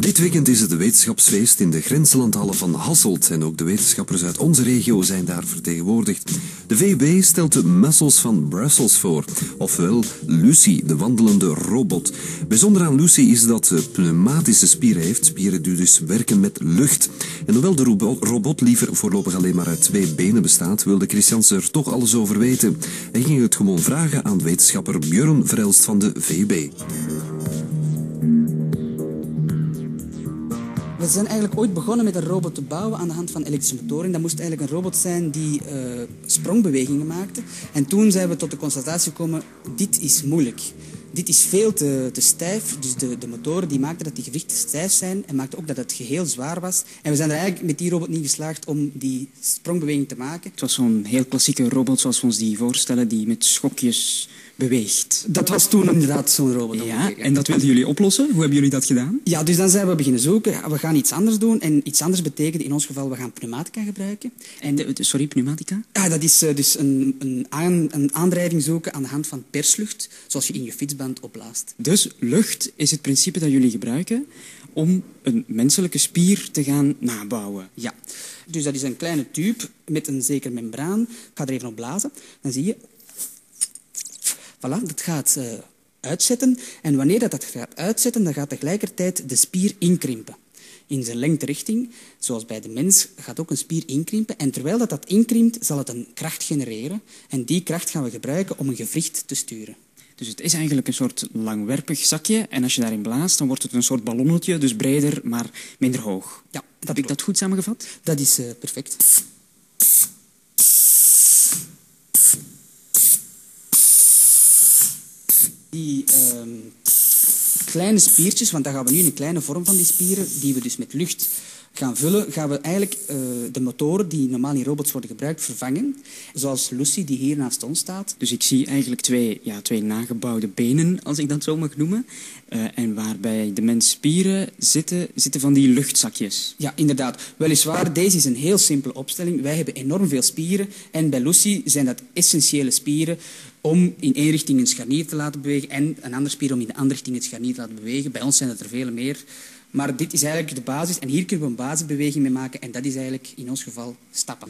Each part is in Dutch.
Dit weekend is het de wetenschapsfeest in de grenslandhallen van Hasselt en ook de wetenschappers uit onze regio zijn daar vertegenwoordigd. De VUB stelt de Muscles van Brussels voor, ofwel Lucy, de wandelende robot. Bijzonder aan Lucy is dat ze pneumatische spieren heeft, spieren die dus werken met lucht. En hoewel de robot liever voorlopig alleen maar uit 2 benen bestaat, wilde Christians er toch alles over weten. Hij ging het gewoon vragen aan wetenschapper Björn Verhelst van de VUB. We zijn eigenlijk ooit begonnen met een robot te bouwen aan de hand van elektrische motoren. Dat moest eigenlijk een robot zijn die sprongbewegingen maakte. En toen zijn we tot de constatatie gekomen, dit is moeilijk. Dit is veel te stijf. Dus de motoren die maakten dat die gewrichten stijf zijn en maakten ook dat het geheel zwaar was. En we zijn er eigenlijk met die robot niet geslaagd om die sprongbeweging te maken. Het was zo'n heel klassieke robot zoals we ons die voorstellen, die met schokjes beweegt. Dat was toen inderdaad zo'n robot. Ja, en dat wilden jullie oplossen. Hoe hebben jullie dat gedaan? Ja, dus dan zijn we beginnen zoeken. We gaan iets anders doen. En iets anders betekent in ons geval, we gaan pneumatica gebruiken. En sorry, pneumatica? Ja, dat is dus een aandrijving zoeken aan de hand van perslucht, zoals je in je fietsband opblaast. Dus lucht is het principe dat jullie gebruiken om een menselijke spier te gaan nabouwen. Ja, dus dat is een kleine tube met een zeker membraan. Ik ga er even op blazen. Dan zie je... Voilà, dat gaat uitzetten. En wanneer dat gaat uitzetten, dan gaat tegelijkertijd de spier inkrimpen. In zijn lengterichting, zoals bij de mens, gaat ook een spier inkrimpen. En terwijl dat inkrimpt, zal het een kracht genereren. En die kracht gaan we gebruiken om een gewricht te sturen. Dus het is eigenlijk een soort langwerpig zakje. En als je daarin blaast, dan wordt het een soort ballonnetje. Dus breder, maar minder hoog. Ja, heb ik dat goed samengevat? Dat is perfect. Die kleine spiertjes, want dan gaan we nu in een kleine vorm van die spieren, die we dus met lucht gaan vullen, gaan we eigenlijk de motoren die normaal in robots worden gebruikt vervangen. Zoals Lucy, die hier naast ons staat. Dus ik zie eigenlijk twee nagebouwde benen, als ik dat zo mag noemen. En waarbij de mens spieren zitten van die luchtzakjes. Ja, inderdaad. Weliswaar, deze is een heel simpele opstelling. Wij hebben enorm veel spieren. En bij Lucy zijn dat essentiële spieren om in één richting een scharnier te laten bewegen en een andere spier om in de andere richting het scharnier te laten bewegen. Bij ons zijn het er vele meer. Maar dit is eigenlijk de basis en hier kunnen we een basisbeweging mee maken en dat is eigenlijk in ons geval stappen.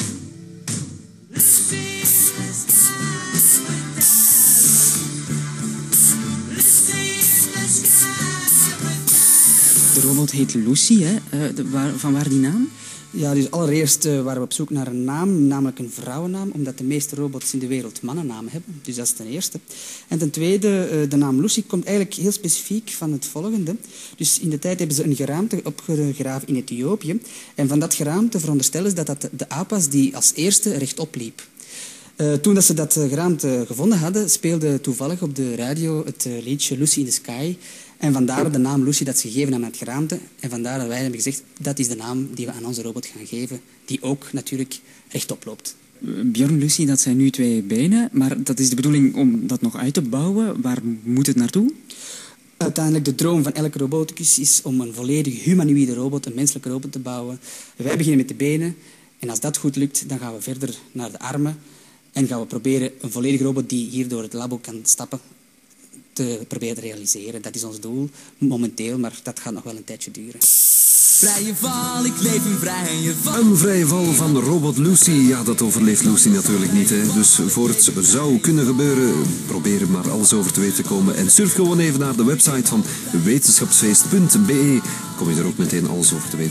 De robot heet Lucy, hè? Van waar die naam? Ja, dus allereerst waren we op zoek naar een naam, namelijk een vrouwennaam, omdat de meeste robots in de wereld mannennamen hebben. Dus dat is ten eerste. En ten tweede, de naam Lucy komt eigenlijk heel specifiek van het volgende. Dus in de tijd hebben ze een geraamte opgegraven in Ethiopië. En van dat geraamte veronderstellen ze dat dat de aap was die als eerste rechtop liep. Toen dat ze dat geraamte gevonden hadden, speelde toevallig op de radio het liedje Lucy in the Sky. En vandaar de naam Lucy dat ze gegeven aan het geraamte. En vandaar dat wij hebben gezegd, dat is de naam die we aan onze robot gaan geven. Die ook natuurlijk rechtop loopt. Björn, Lucy, dat zijn nu 2 benen. Maar dat is de bedoeling om dat nog uit te bouwen. Waar moet het naartoe? Uiteindelijk, de droom van elke roboticus is om een volledig humanoïde robot, een menselijke robot te bouwen. Wij beginnen met de benen. En als dat goed lukt, dan gaan we verder naar de armen. En gaan we proberen een volledige robot die hier door het labo kan stappen te proberen te realiseren. Dat is ons doel momenteel, maar dat gaat nog wel een tijdje duren. Vrije val, ik leef in vrije val. Een vrije val van robot Lucy, ja, dat overleeft Lucy natuurlijk niet. Hè. Dus voor het zou kunnen gebeuren, probeer er maar alles over te weten te komen. En surf gewoon even naar de website van wetenschapsfeest.be. Kom je er ook meteen alles over te weten.